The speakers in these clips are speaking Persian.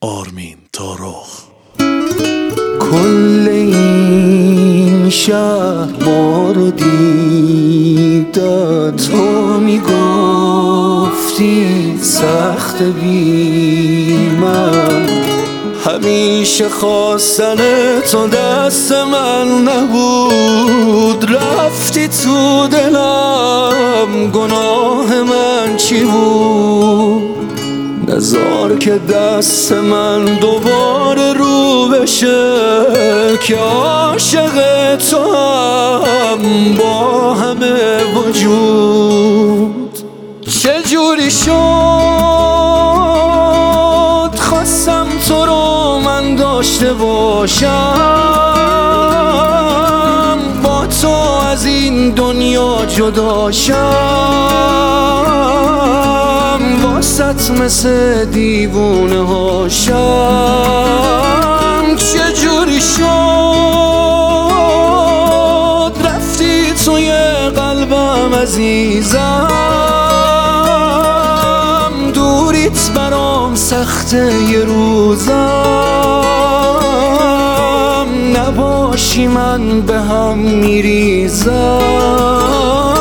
آرمین تارخ. کل این شهر ما رو دیدن، تو میگفتی سخت بی من، همیشه خواستن تو دست من نبود، رفتی تو دلم، گناه من چی بود؟ نذار که دست من دوباره رو بشه که عاشق تو هم با همه وجود. چجوری شد خواستم تو رو من داشته باشم، با تو از این دنیا جدا شم، واسط مثل دیوونه هاشم. چجوری شد رفتی توی قلبم عزیزم، دوریت برام سخته یه روزم، نباشی من به هم میریزم.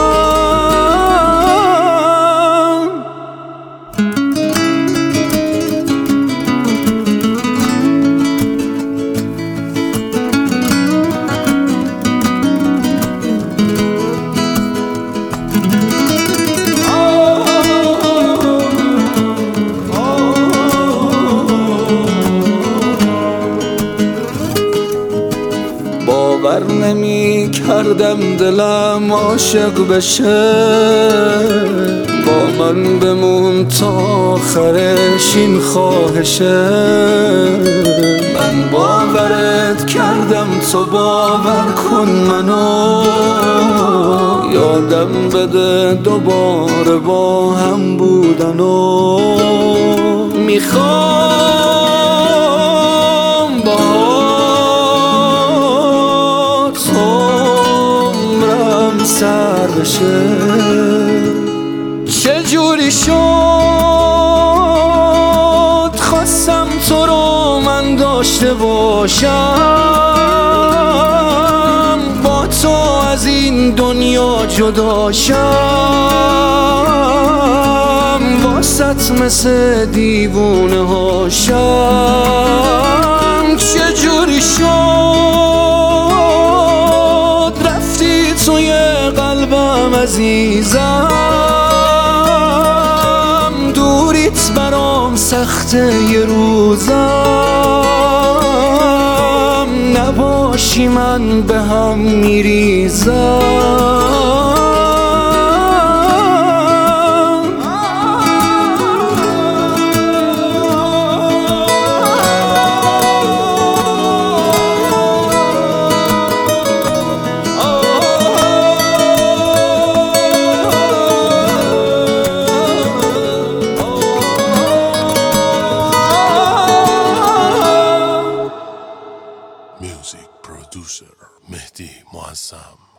باور نمی کردم دلم عاشق بشه، با من بمون تا آخرش این خواهشه. من باورت کردم تو باور کن منو، یادم بده دوباره با هم بودنو. میخوام با سر بشه. چجوری شد خواستم تو رو من داشته باشم، با تو از این دنیا جدا شم، واسط مثل دیوونه هاشم. چجوری شد رفتی توی قلبم عزیزم، دوریت برام سخته یه روزم، نباشی من به هم میریزم. Music producer مهدی معظم.